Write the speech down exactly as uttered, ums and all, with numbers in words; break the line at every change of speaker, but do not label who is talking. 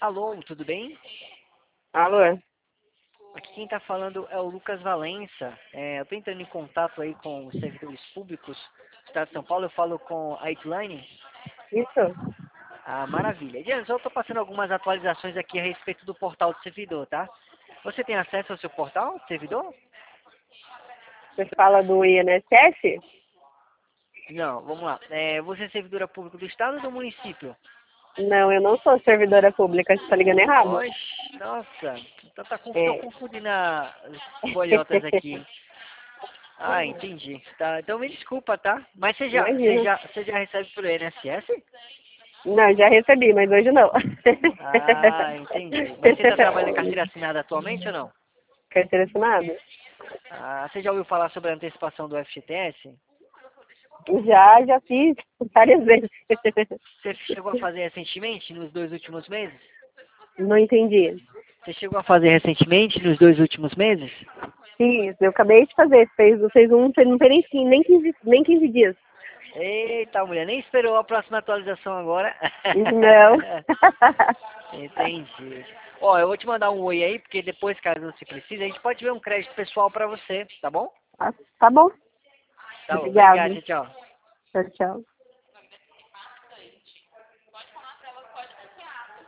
Alô, tudo bem?
Alô?
Aqui quem está falando é o Lucas Valença. É, eu estou entrando em contato aí com os servidores públicos do Estado de São Paulo. Eu falo com a Edline.
Isso?
Ah, maravilha. Ediane, só estou passando algumas atualizações aqui a respeito do portal do servidor, tá? Você tem acesso ao seu portal do servidor?
Você fala do I N S S?
Não, vamos lá. É, você é servidora pública do Estado ou do município?
Não, eu não sou servidora pública, você tá ligando errado.
Oxe, nossa. Então tá, conf- tô
É.
confundindo as bolhotas aqui. Ah, entendi. Tá, então me desculpa, tá? Mas você já, você
Imagina.
já, você já recebe pelo I N S S?
Não, já recebi, mas hoje não.
Ah, entendi. Mas você está trabalhando em carteira assinada atualmente ou não?
Carteira assinada?
Ah, você já ouviu falar sobre a antecipação do F G T S?
Já, já fiz várias vezes.
Você chegou a fazer recentemente, nos dois últimos meses?
Não entendi.
Você chegou a fazer recentemente, nos dois últimos meses?
Fiz, eu acabei de fazer. Fez, fez um, não tem nem, fim, nem, quinze, nem quinze dias.
Eita, mulher, nem esperou a próxima atualização agora.
Não.
Entendi. Ó, eu vou te mandar um oi aí, porque depois, caso você precise, a gente pode ver um crédito pessoal pra você, tá bom?
Ah, tá bom.
Tá bom, obrigado,
Obrigado.
tchau, tchau.
Tchau, tchau.